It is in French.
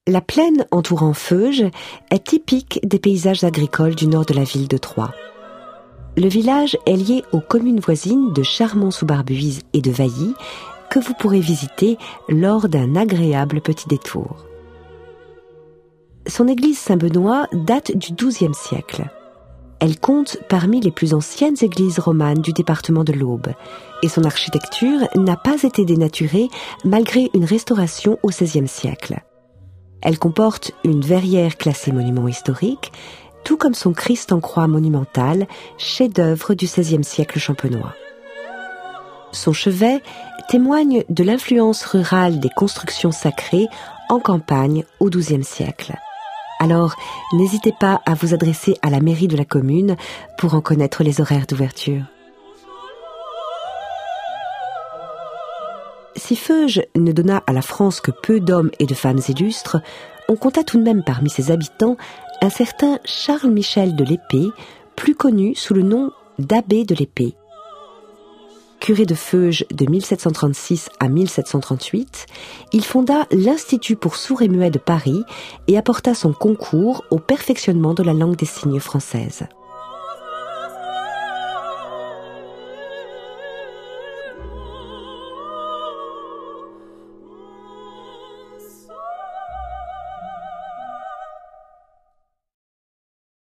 La plaine entourant Feuges est typique des paysages agricoles du nord de la ville de Troyes. Le village est lié aux communes voisines de Charmont-sous-Barbuise et de Vailly, que vous pourrez visiter lors d'un agréable petit détour. Son église Saint-Benoît date du XIIe siècle. Elle compte parmi les plus anciennes églises romanes du département de l'Aube, et son architecture n'a pas été dénaturée malgré une restauration au XVIe siècle. Elle comporte une verrière classée monument historique, tout comme son Christ en croix monumental, chef-d'œuvre du XVIe siècle champenois. Son chevet témoigne de l'influence rurale des constructions sacrées en campagne au XIIe siècle. Alors, n'hésitez pas à vous adresser à la mairie de la commune pour en connaître les horaires d'ouverture. Si Feuges ne donna à la France que peu d'hommes et de femmes illustres, on compta tout de même parmi ses habitants un certain Charles-Michel de l'Épée, plus connu sous le nom d'abbé de l'Épée. Curé de Feuges de 1736 à 1738, il fonda l'Institut pour sourds et muets de Paris et apporta son concours au perfectionnement de la langue des signes française.